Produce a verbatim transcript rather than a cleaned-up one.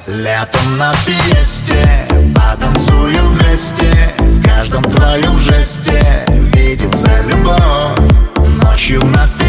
Летом на фиесте потанцуем вместе. В каждом твоем жесте видится любовь. Ночью на фиесте